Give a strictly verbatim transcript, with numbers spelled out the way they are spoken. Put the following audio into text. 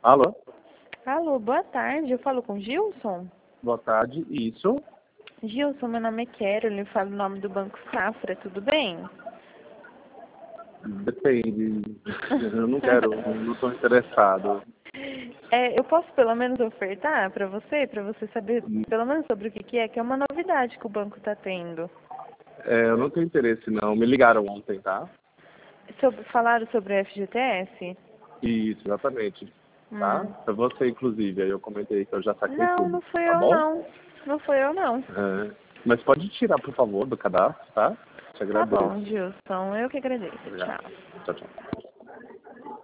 Alô? Alô, boa tarde. Eu falo com Gilson? Boa tarde, isso. Gilson, meu nome é Carol, eu falo o nome do Banco Safra, tudo bem? Depende. Eu não quero, não estou interessado. É, eu posso pelo menos ofertar para você, para você saber pelo menos sobre o que que é, que é uma novidade que o banco está tendo. É, eu não tenho interesse, não. Me ligaram ontem, tá? Sobre, falaram sobre o F G T S? Isso, exatamente. Tá? Hum. Foi você, inclusive. Aí eu comentei que eu já saquei Não, tudo. não fui Tá eu bom? não. Não fui eu não. É, mas pode tirar, por favor, do cadastro, tá? Te Tá agradeço. bom, Gilson. Eu que agradeço. Obrigado. Tchau. Tchau, tchau.